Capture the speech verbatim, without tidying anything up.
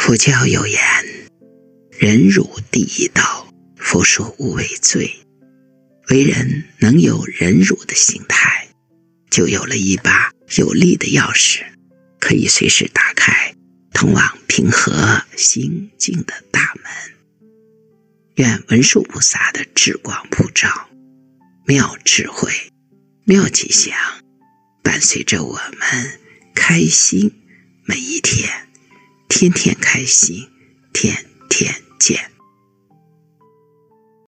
佛教有言，忍辱第一道，佛说无为罪。为人能有忍辱的心态，就有了一把有力的钥匙，可以随时打开通往平和心境的大门。愿文殊菩萨的智光普照，妙智慧、妙吉祥，伴随着我们开心每一天，天天开心，天天见。